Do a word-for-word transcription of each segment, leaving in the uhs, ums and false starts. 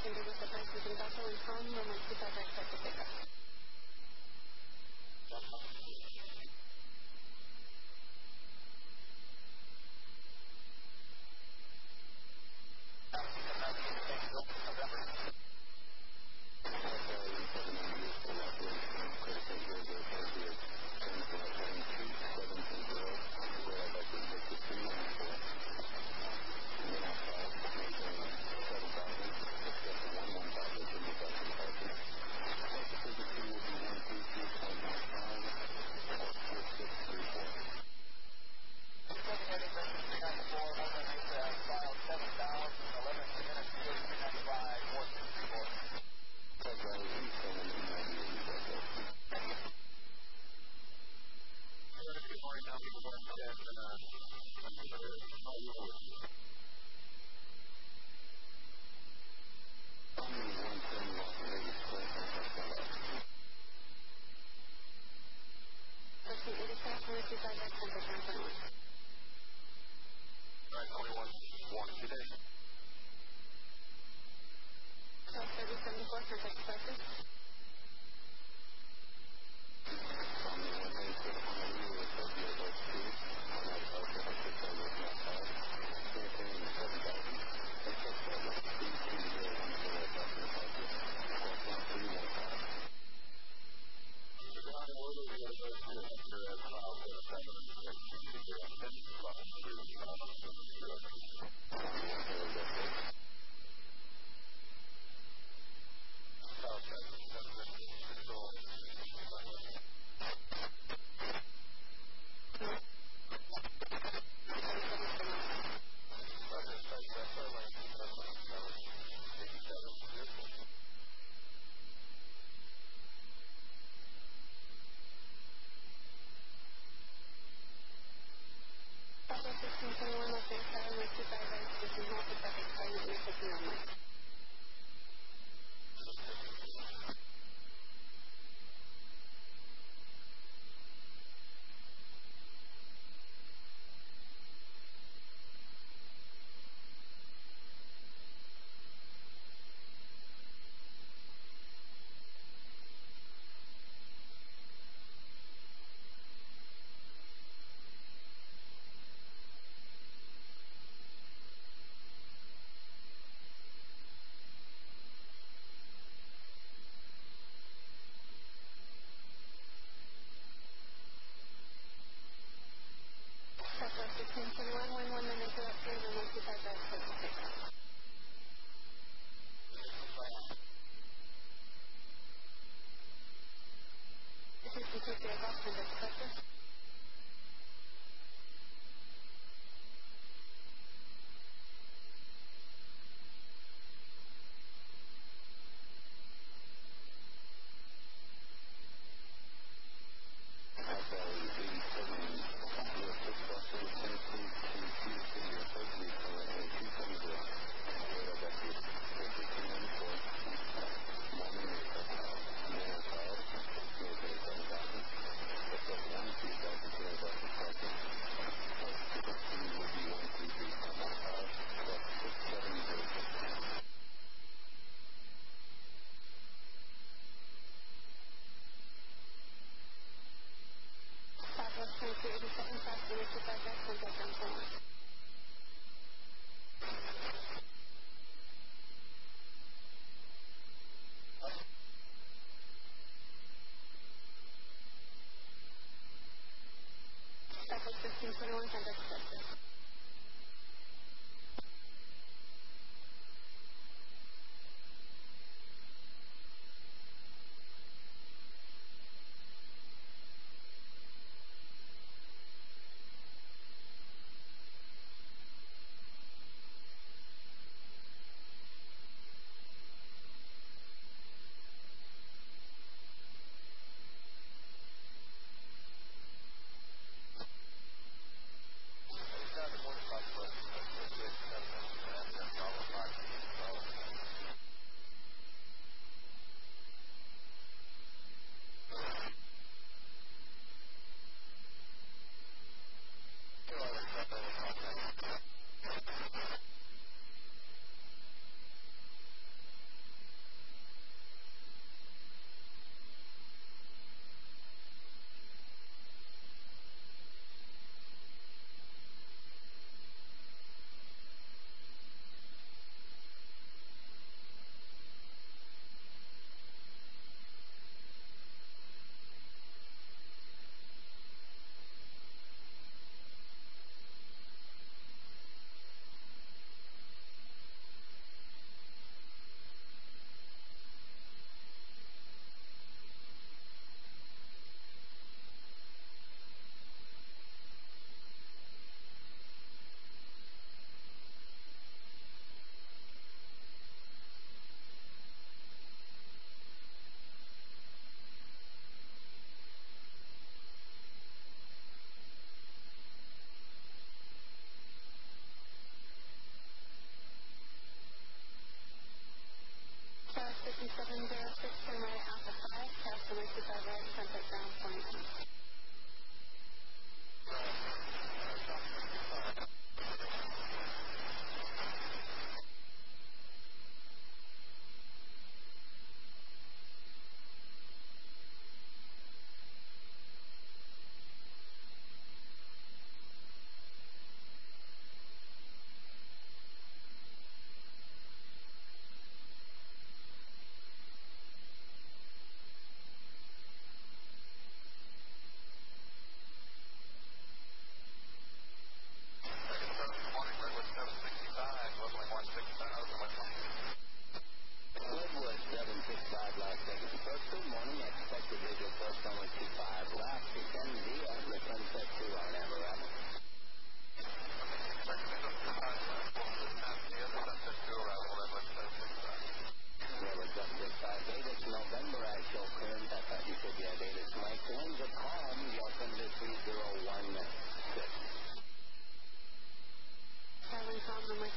Thank you.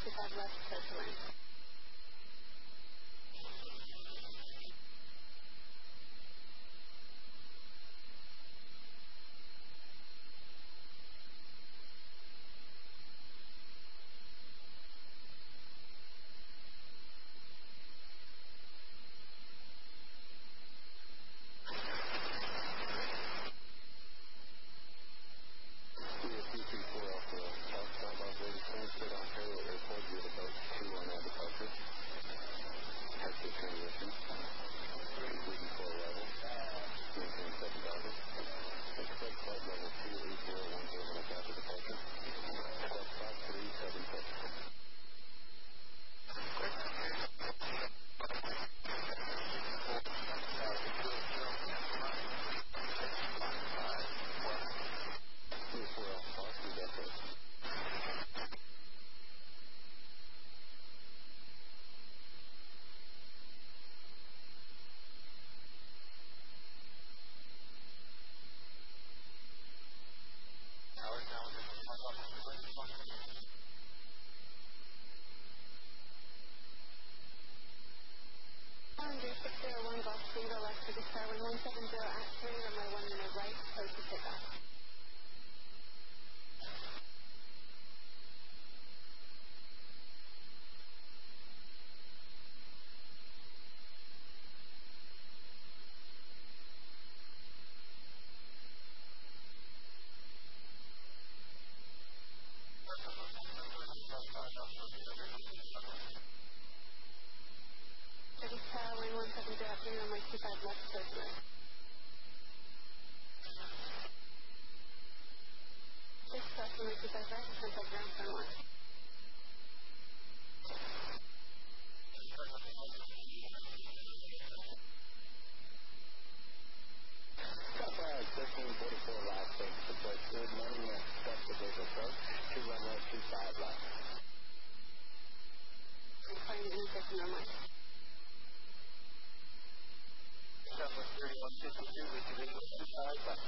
sixty-five left, circling. six zero one Golf Tango left for the star one one seven zero at three, runway one minute right, close to pickup. City Tower one one seven zero at three, runway two five left, circular. six plus runway two five right, contact ground front one. thirteen forty-four last six, support good morning, expect the vehicle approach, two runway two five left. I'm calling the intersection runway. Southwest thirty-one fifty-two, with the vehicle two five left.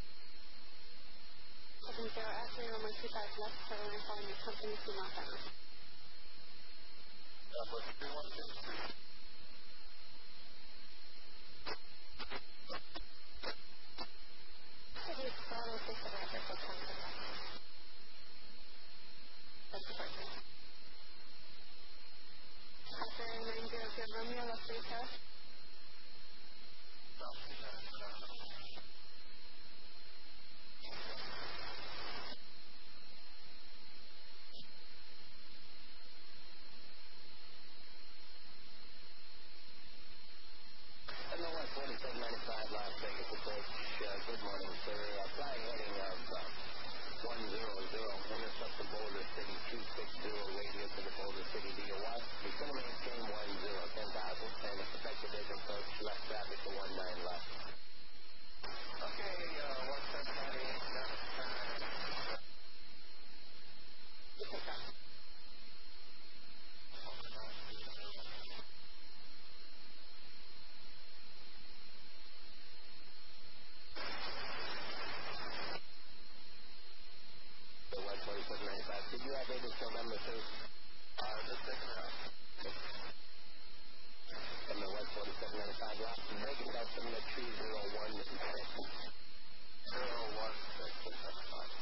seven zero at three, runway two five left, turtle line following your company to northbound. Southwest thirty-one fifty-three. City Bravo six at right, airport twenty left. That's the first one. After nine zero zero Romeo, left three tower. forty-seven ninety-five Las Vegas approach. Uh, good morning, sir. Uh, flying heading of uh, one zero zero, intercept the Boulder City two six zero, radio to the Boulder City D O I. We're going to maintain one zero, ten thousand, and expect the vehicle approach, left traffic to one nine left. Okay, uh, one seven ninety-eight, uh, You pick up. forty-seven ninety-five. Did you have Vegas November, sir? Uh, just taking it out. From the West forty-seven ninety-five left, break it out from the three zero one six. zero one six seven five.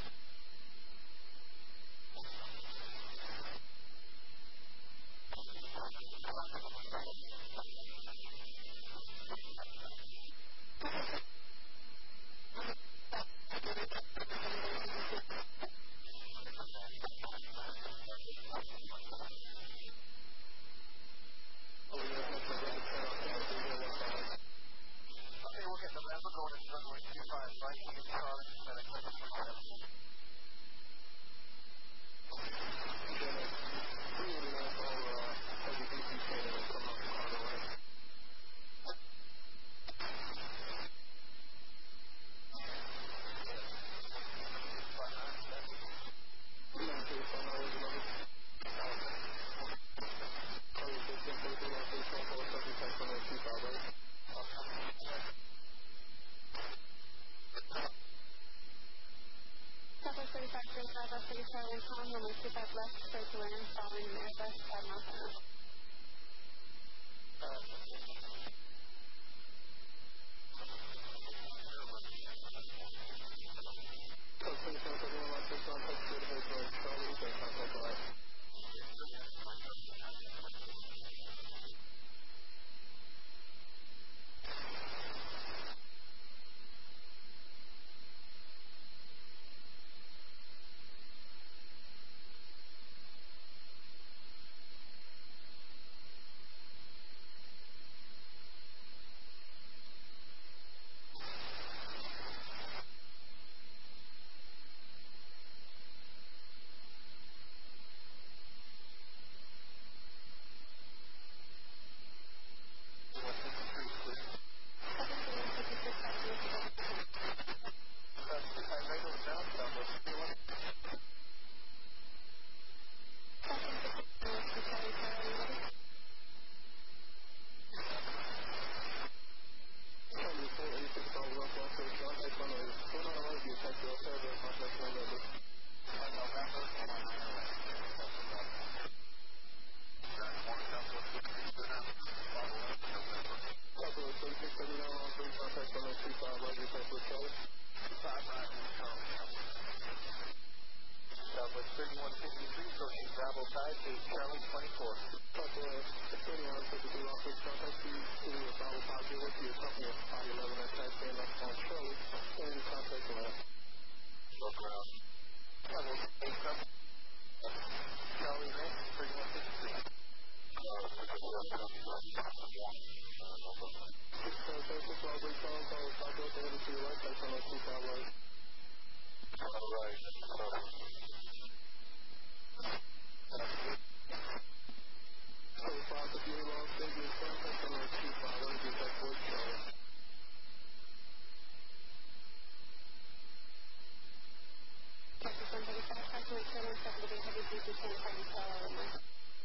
Okay, we'll get the ramp going in runway two five right, you can start at twenty-seven. left, straight to land, following an Airbus, five miles an hour. Southwest thirty-one fifty-three, approaching Bravo five, eight Charlie twenty-four. Southwest thirty-one fifty-three, office contact you to Bravo five, zero to your company at five eleven at taxi and up on Charlie, and contact the left. Look around. Level eight, Charlie Ranch, thirty-one fifty-three. Six seven seven six, I'll bring phone call, Southwest eighty to your right, taxi on two five right. All right. So five if you're wrong, save your contact on two five right, get that voice Charlie. Texas one thirty-five, approximate seven seven to heavy duty San Francisco, Illinois.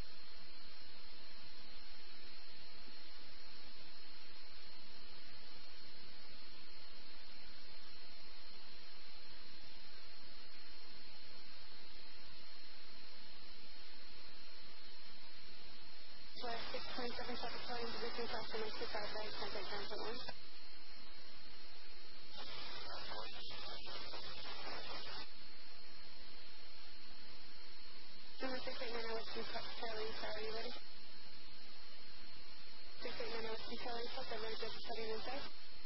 six twenty-seven, traffic calling position, customer two five right, contact nine point one. Number six eight nine, Western Charlie, sorry, you ready? six eight nine, Western Charlie, check the road, just setting inside.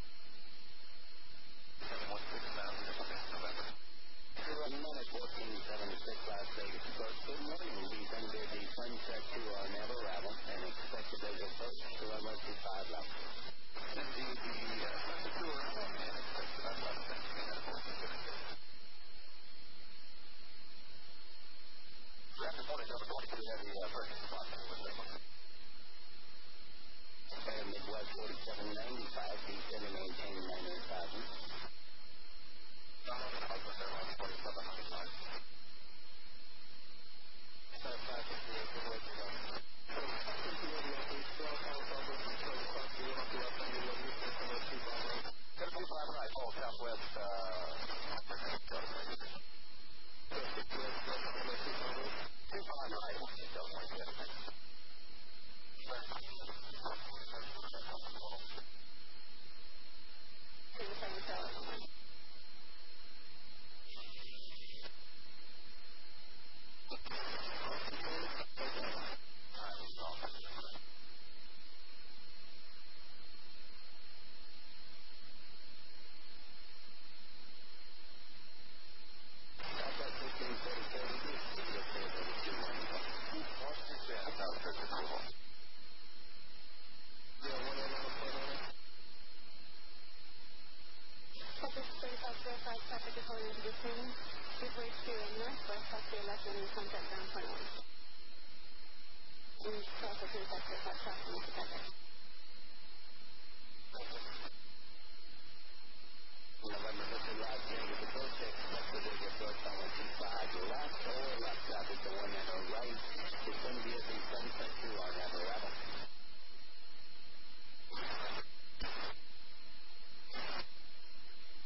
seven one six thousand, November. Minute fourteen seventy-six, Las Vegas approach. Good morning. These under the sunset to our never arrival and expected as approach to our most five left. Indeed, the uh, sunset to arrival and expected on left sixteen at fourteen seventy-six. Rapid morning, number twenty-two, heavy uh, purchase spot with this one. And Midwest forty-seven ninety-five, descend and maintain ninety-eight thousand. Donald Southwest Airlines forty-seven ninety-five. South five fifty-eight, good way to go. So, five fifty-eight, Northeast, South Southwest, Charlie, Fox, you have to left on your left, you're going to two five right. two five right, all Southwest, uh, two five right,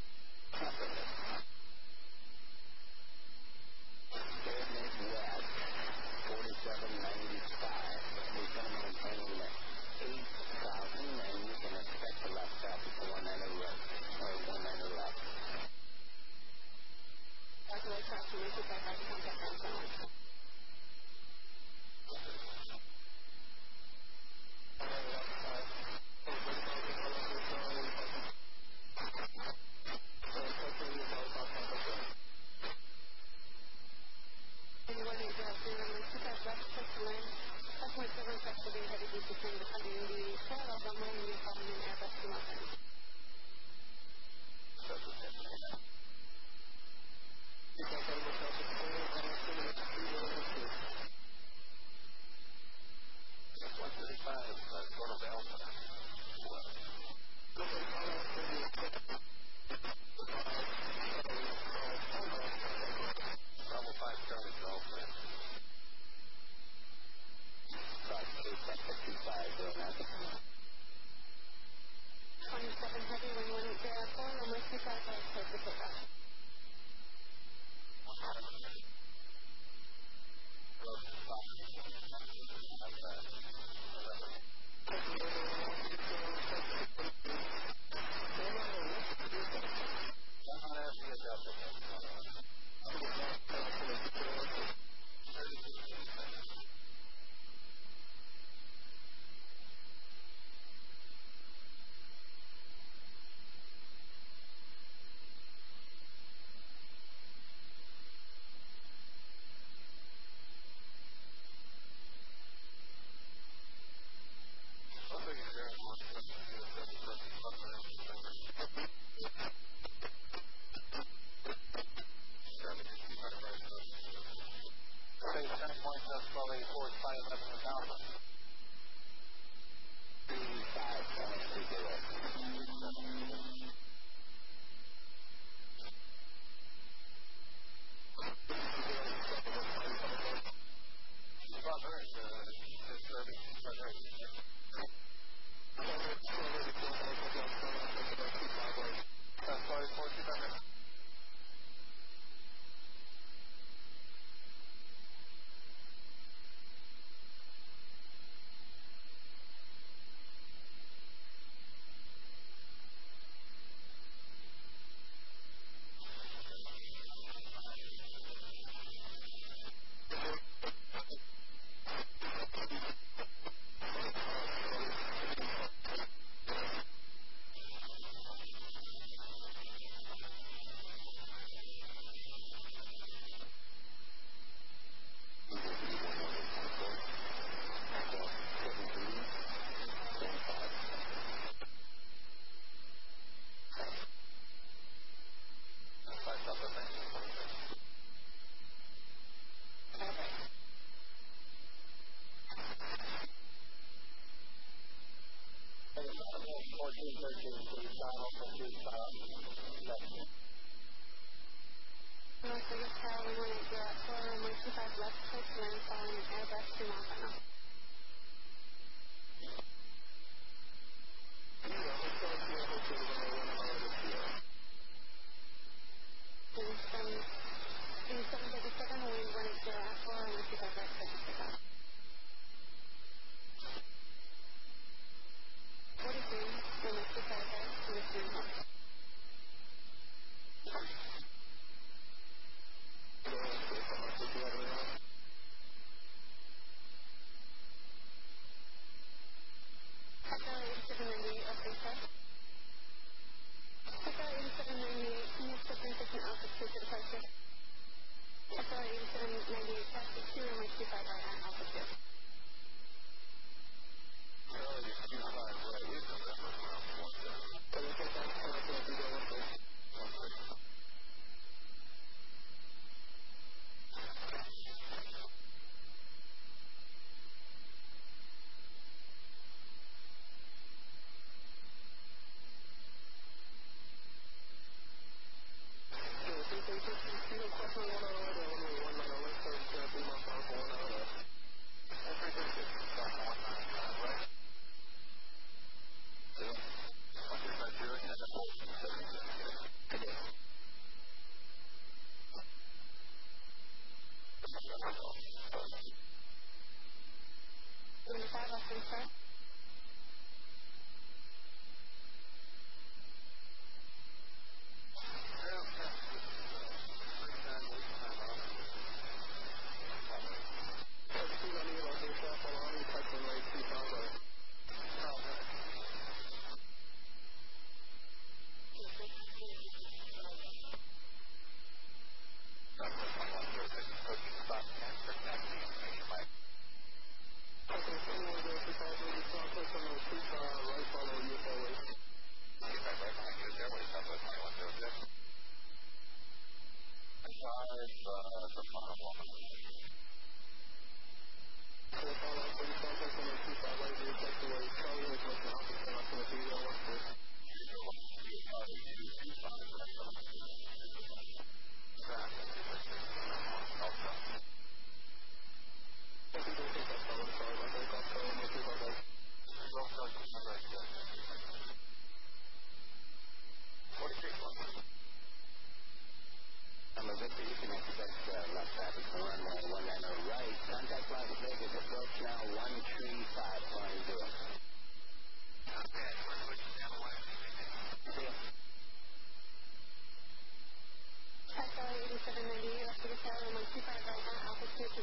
Midwest. point seven six will be heavy duty train depending on the parallel runway and you're calling in Airbus two one seven. one thirty-five, uh, Toronto to Alpha. Bravo five, Charlie to Alpha. Cross two, sector two five, zero nine. twenty-seven heavy, wing one eight zero four, runway two five five, clear for takeoff.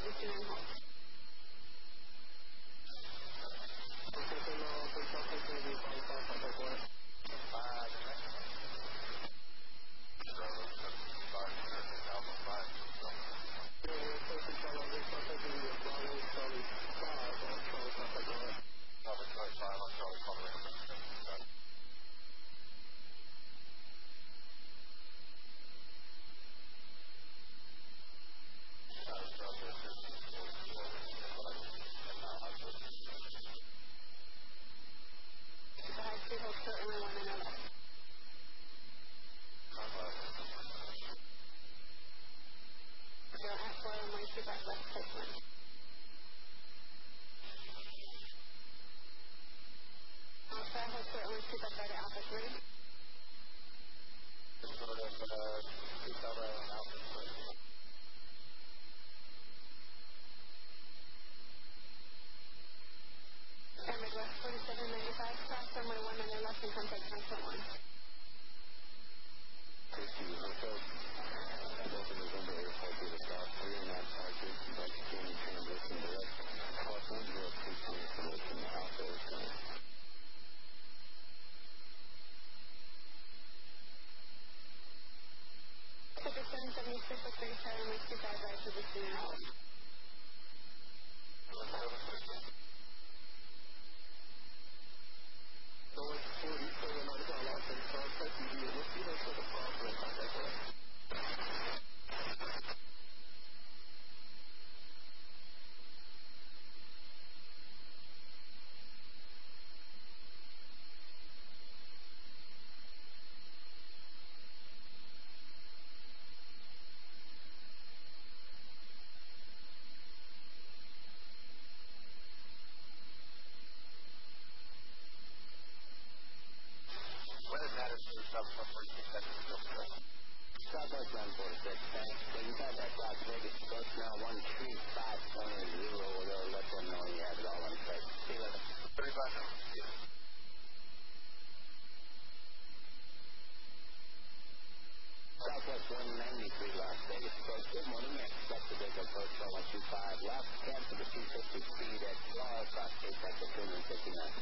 position and hold. Southwest one forty-six, thanks. Can you contact Las Vegas Coast now, one three five point zero. We'll let them know you have it all on track. See you later. thirty-five now. Southwest one ninety-three, Las Vegas Coast. Good morning. Expect to take a approach on one two five left. Cancel the two fifty speed at twelve. Cross Cape Texas two fifty-nine.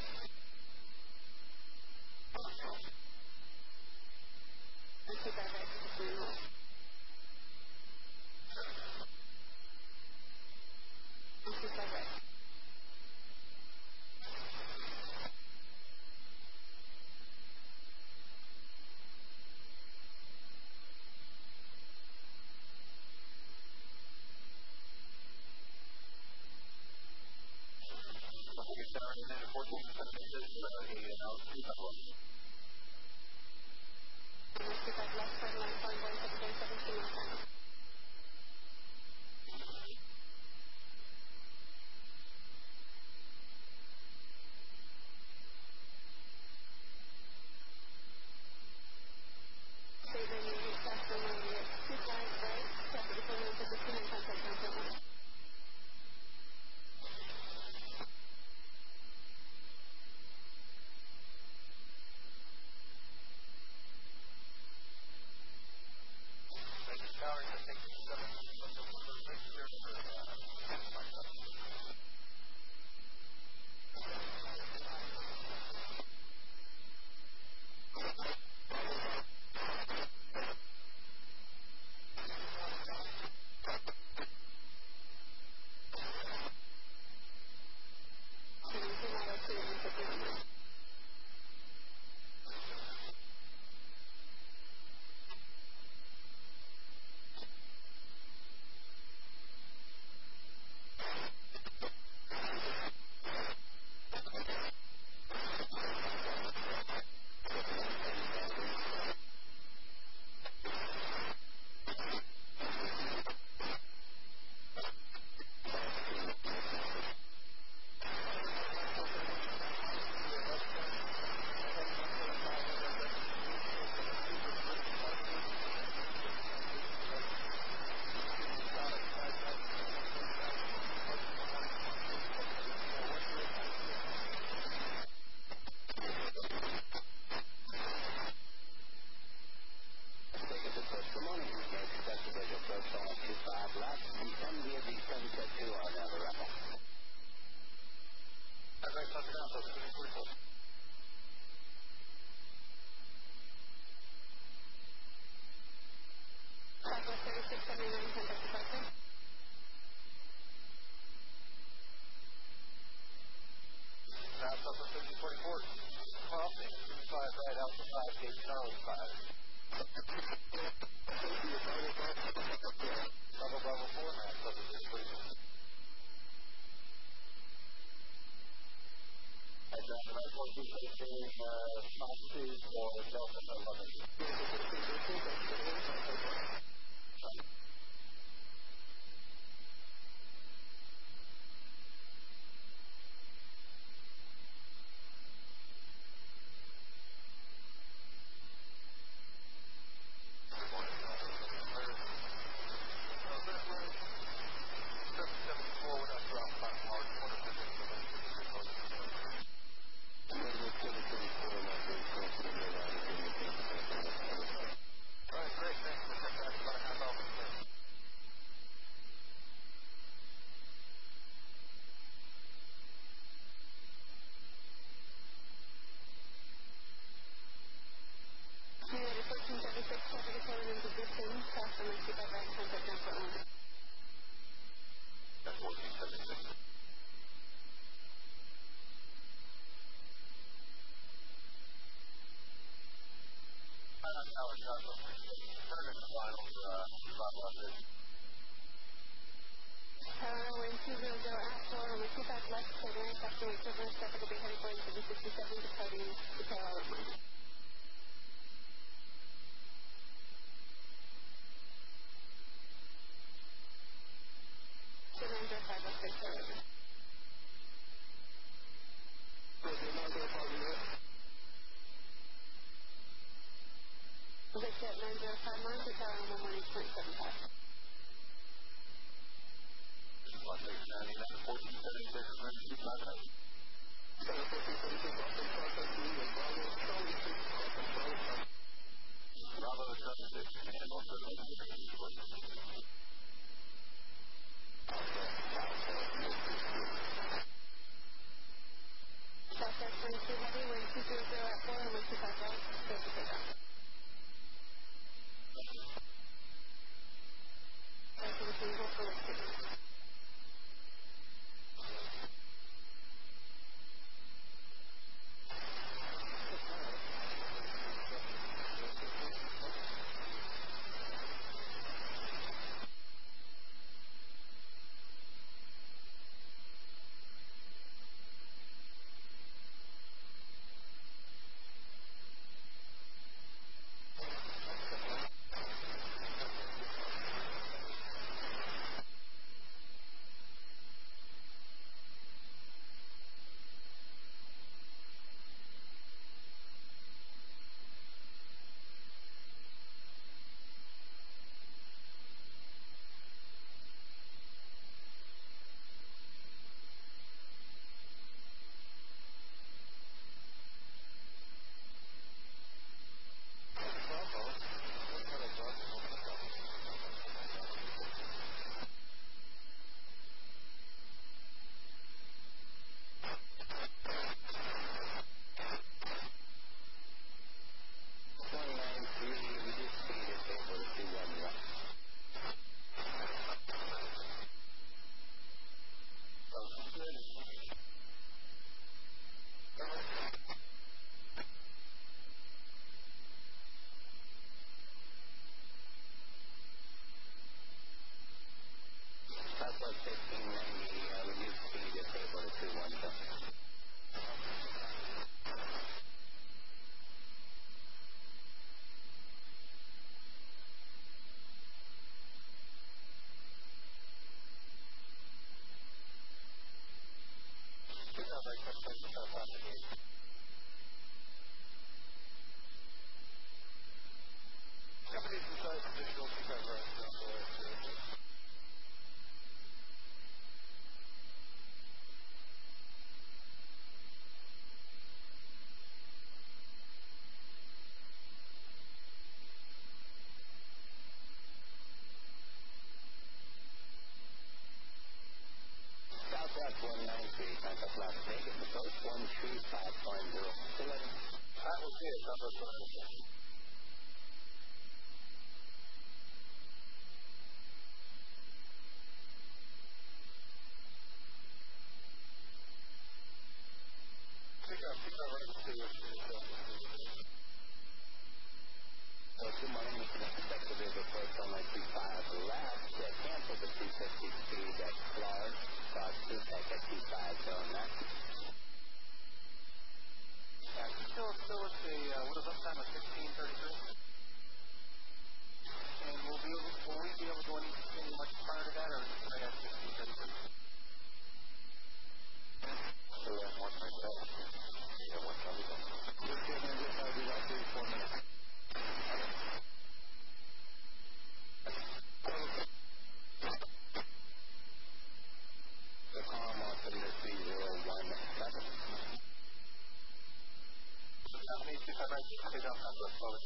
right, clear down Southwest Florida.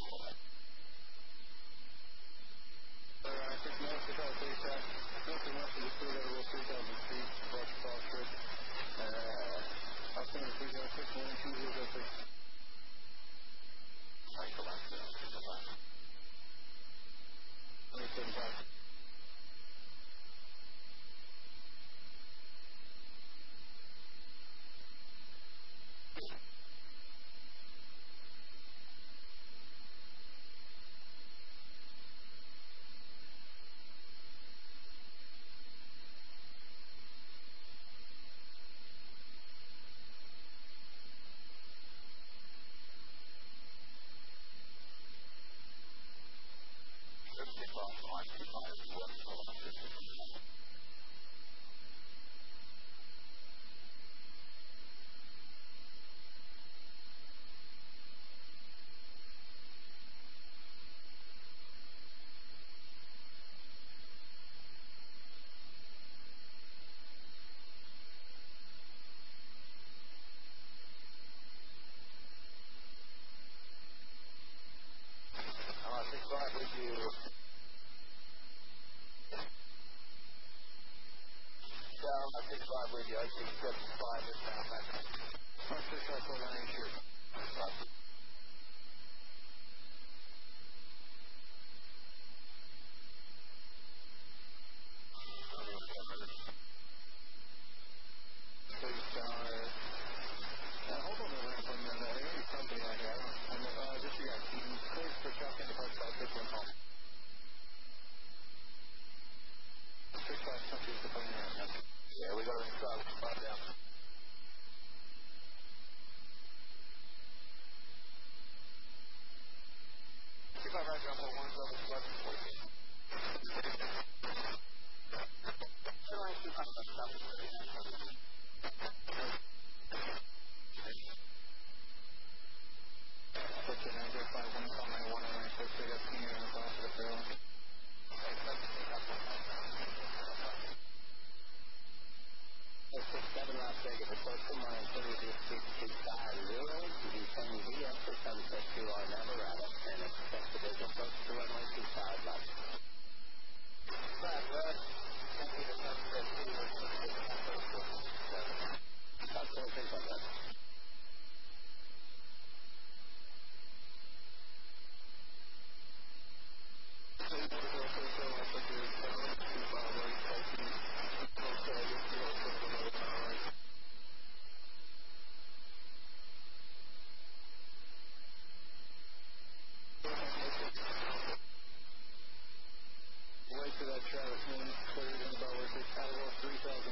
Sir, I think most of our data, nothing much of the food over three thousand feet, Fox Foxtrot. Uh, I'll send it three zero six one two zero six. Sorry, go back to the go back. twenty-seven five. Uh, six five with you. Down, uh, six five with you. I think seven five is down back. six five four nine here. Please, uh, uh, hold on a minute from the any company I have. And, uh, just you guys, clears for shopping the park about six one call. six five countries the phone now. Yeah, we got to install the spot down. six five right down, one seven seven four. seven Las Vegas, approach to mine, thirty six two five zero, you send V F for sunset to our Navarada, and expect the big approach to runway two five left. Right, well, send me the sunset to your That's four six on that. Wait for that Travis Moon, cleared in about three thousand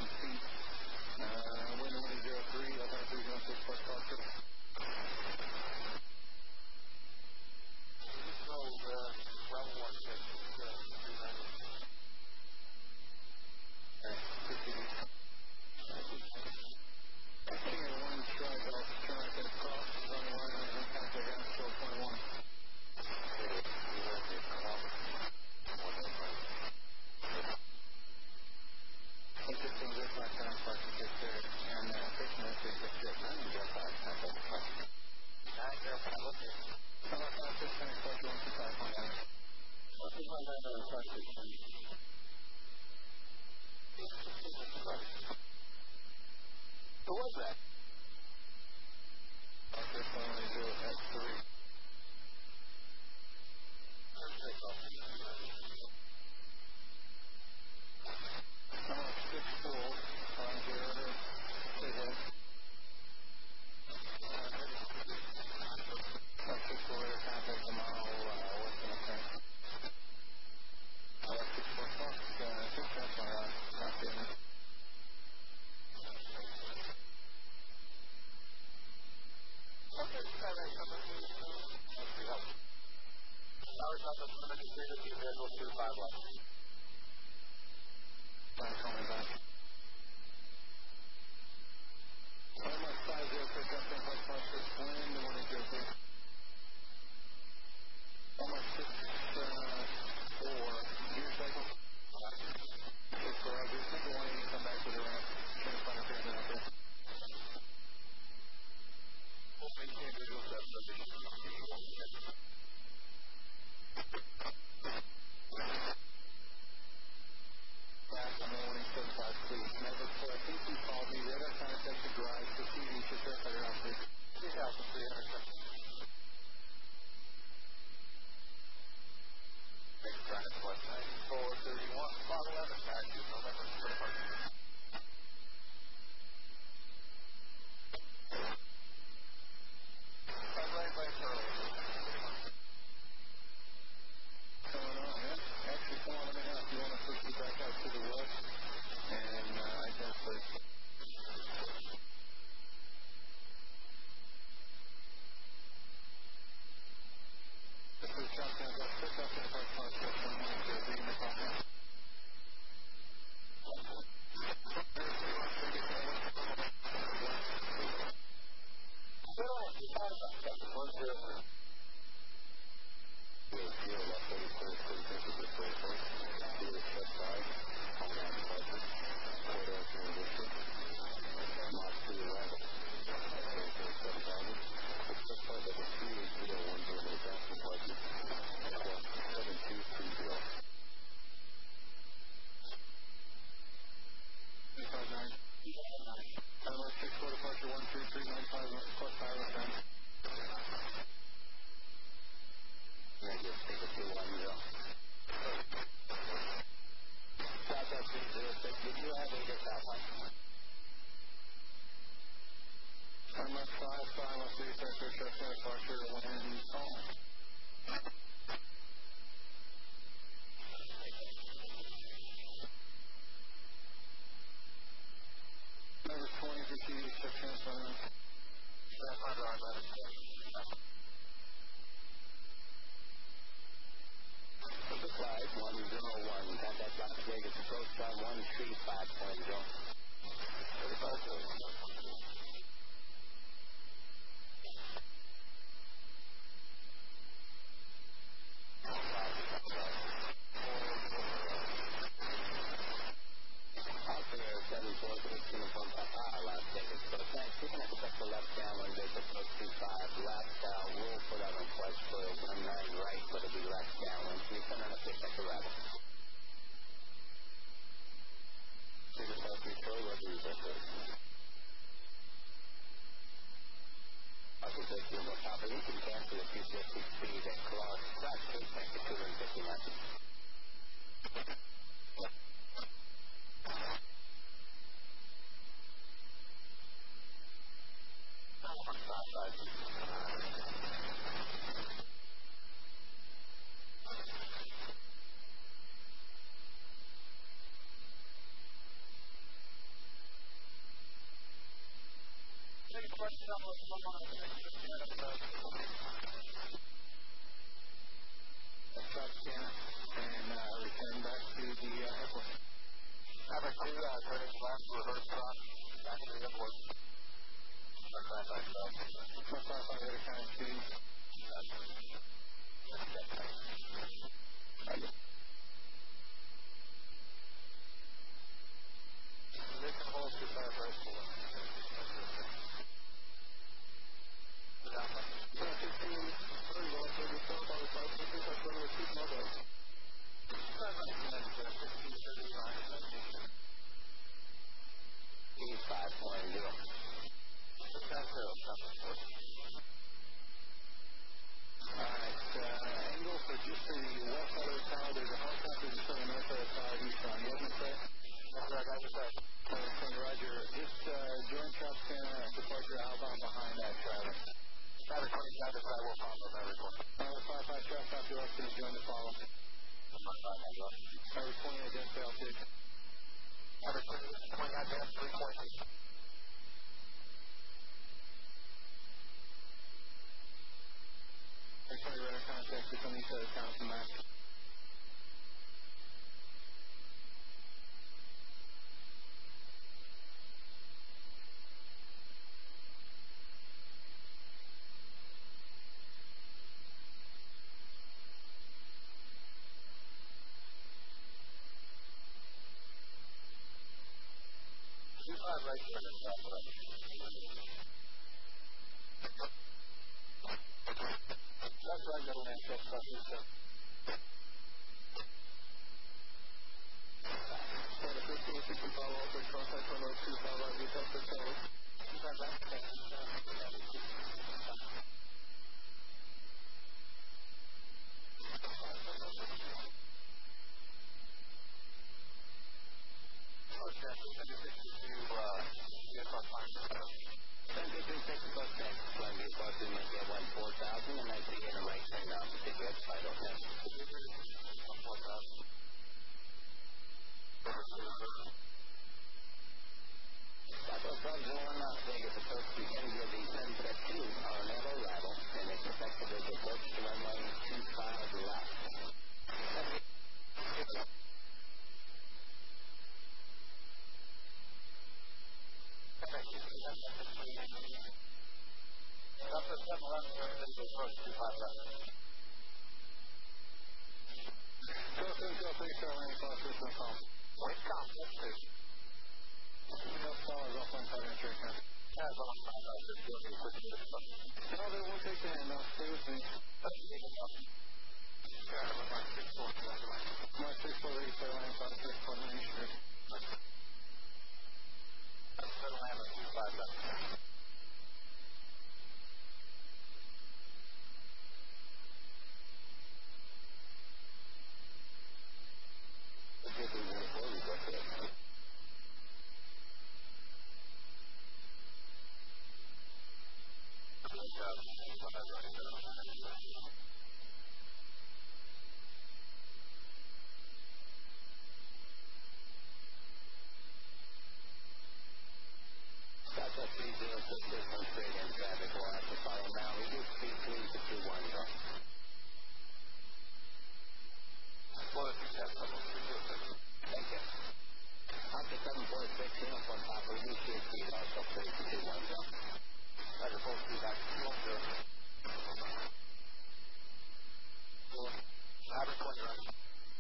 Oscar, Chestnut, departure, wind, calm. Number twenty, proceed, check transponder. Transponder, I'm at it. Flight one zero one, contact Las Vegas, approach time one three five point zero. Operator seven four six uniform Papa, Las Vegas, approach time. Taking a step to left downwind, there's approach two five, left down, roll for that request for one nine right, but it'll be left downwind. Can you send on a six at the rebel? Figure five control, whether you get this. Upper fifty over Papa, you can cancel the two fifty speed at cross, crash case back to two fifty knots. This one straight in traffic. We'll have to follow now. Reduce speed, please, to two one zero. Well, if you have someone to do it. Thank you. After seven four six, uniform pop, reduce your speed also, please, to two one zero. Roger, full speed back to two one zero. Average one, you're on.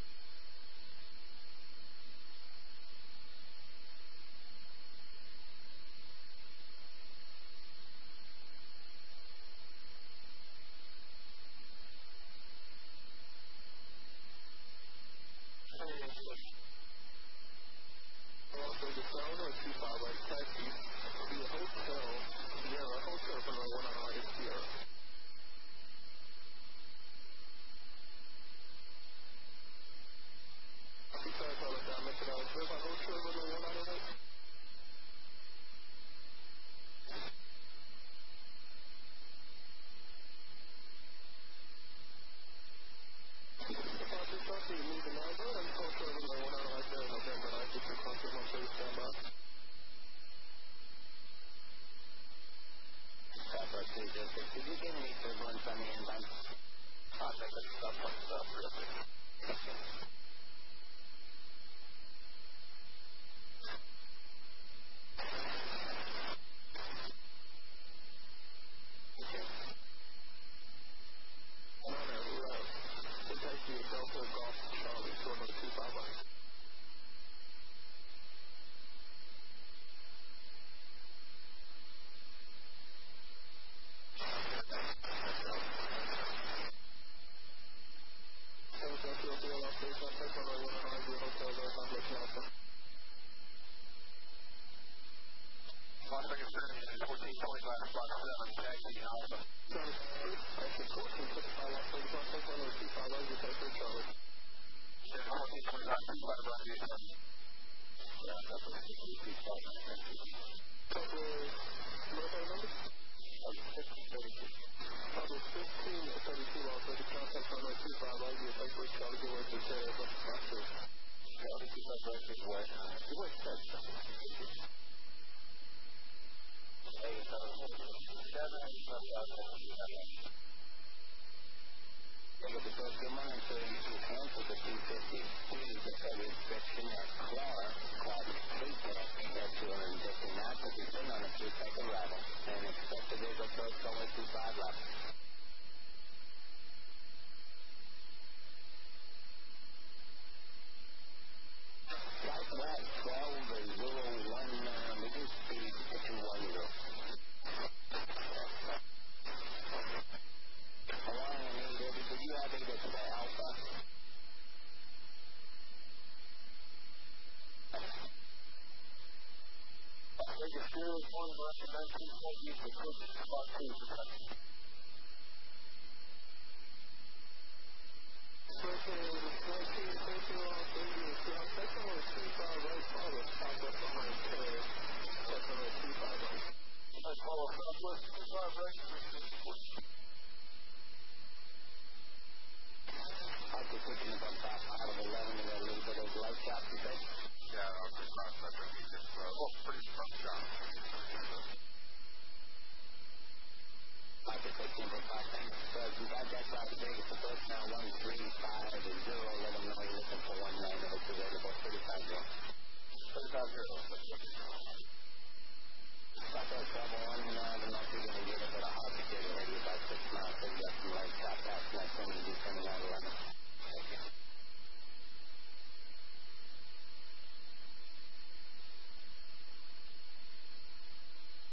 Did you give me turbulence on the inbound? I'll take a stop on stuff real quick. Thank you. Good morning, sir. You can cancel the two fifty. Please, the heavy inspection at Clark. Clark Street connecting at two fifty knots. If you've been on a two-second arrival. And expect the vehicle approach only two five left. Southwest twelve zero one, uh, reduce speed to two one zero. Along and eight, did you have eight at the Alpha? Take a serious one, but the nineteen forties, the cook is about two percent. Follow Southwest two five right. I'll be pushing it on top out of eleven and a little bit of light shot, you think? Yeah, I'll just not touch it. It's uh, oh, pretty strong shot.